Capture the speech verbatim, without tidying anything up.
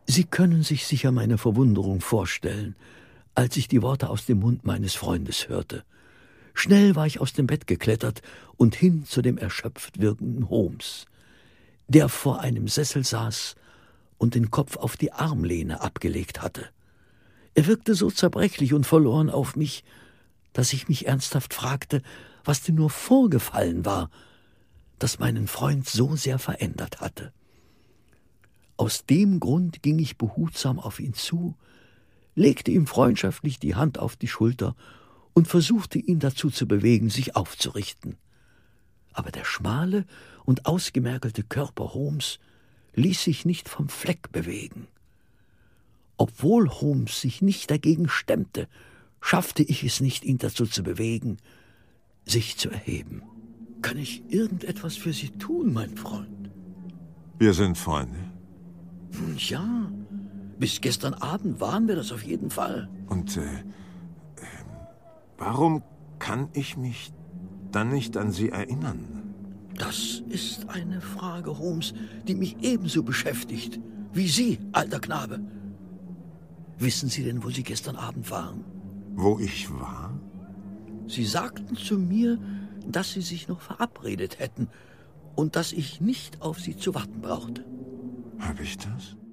Sie können sich sicher meine Verwunderung vorstellen, als ich die Worte aus dem Mund meines Freundes hörte. Schnell war ich aus dem Bett geklettert und hin zu dem erschöpft wirkenden Holmes, der vor einem Sessel saß und den Kopf auf die Armlehne abgelegt hatte. Er wirkte so zerbrechlich und verloren auf mich, dass ich mich ernsthaft fragte, was denn nur vorgefallen war, das meinen Freund so sehr verändert hatte. Aus dem Grund ging ich behutsam auf ihn zu, legte ihm freundschaftlich die Hand auf die Schulter und versuchte ihn dazu zu bewegen, sich aufzurichten. Aber der schmale und ausgemergelte Körper Holmes ließ sich nicht vom Fleck bewegen. Obwohl Holmes sich nicht dagegen stemmte, schaffte ich es nicht, ihn dazu zu bewegen, sich zu erheben. »Kann ich irgendetwas für Sie tun, mein Freund?« »Wir sind Freunde.« »Nun ja, bis gestern Abend waren wir das auf jeden Fall.« »Und, äh, äh warum kann ich mich dann nicht an Sie erinnern?« »Das ist eine Frage, Holmes, die mich ebenso beschäftigt wie Sie, alter Knabe. Wissen Sie denn, wo Sie gestern Abend waren?« »Wo ich war?« »Sie sagten zu mir, dass Sie sich noch verabredet hätten und dass ich nicht auf Sie zu warten brauchte.« »Hab ich das?«